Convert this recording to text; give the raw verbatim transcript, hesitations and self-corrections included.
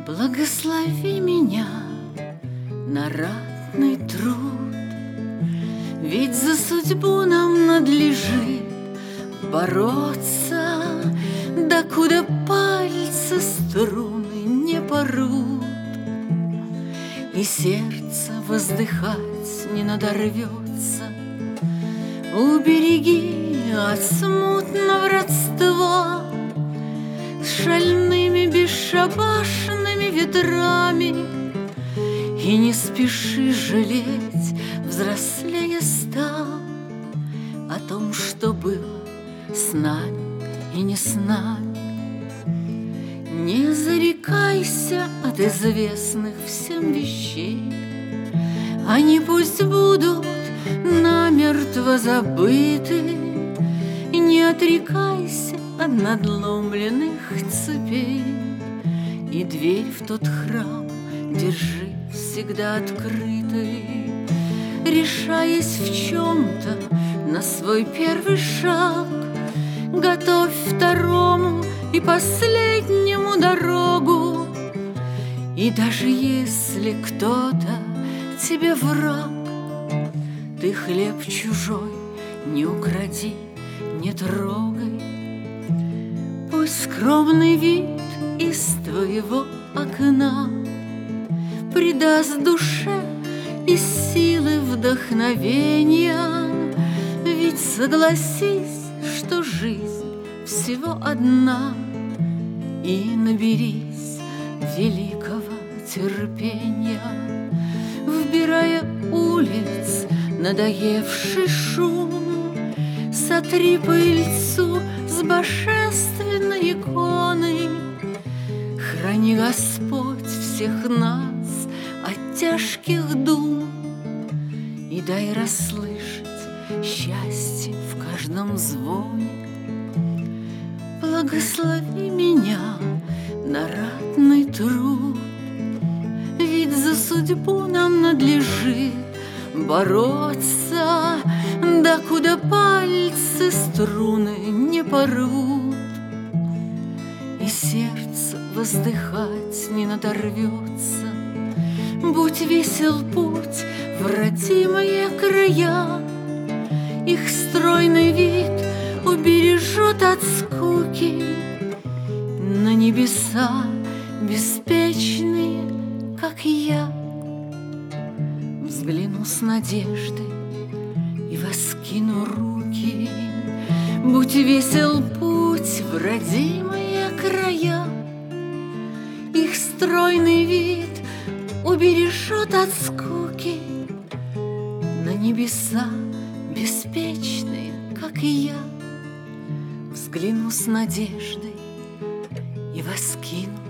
Благослови меня на ратный труд, ведь за судьбу нам надлежит бороться, докуда пальцы струны не порвут, и сердце воздыхать не надорвется. Убереги от смутного родства с шальными бесшабашными ветрами, и не спеши жалеть, взрослея стал, о том, что было с нами и не с нами. Не зарекайся от известных всем вещей, они пусть будут намертво забыты. Не отрекайся от надломленных цепей, и дверь в тот храм держи всегда открытой. Решаясь в чем-то на свой первый шаг, готовь второму и последнему дорогу. И даже если кто-то тебе враг, ты хлеб чужой не укради, не трогай. Пусть скромный вид из твоего окна придаст душе и силы вдохновения. Ведь согласись, что жизнь всего одна, и наберись великого терпения. Вбирая улиц надоевший шум, сотри пыльцу с божественной иконы. Храни Господь всех нас от тяжких дум, и дай расслышать счастье в каждом звоне. Благослови меня на ратный труд, ведь за судьбу нам надлежит бороться, докуда пальцы струны не порвут, и сердце воздыхать не надорвется. Будь весел путь в родимые края, их стройный вид убережет от скуки. На небеса беспечные, как я, взгляну с надеждой и воскину руки. Будь весел путь в родимые края, их стройный вид убережет от скуки. На небеса беспечные, как и я, взгляну с надеждой и воскину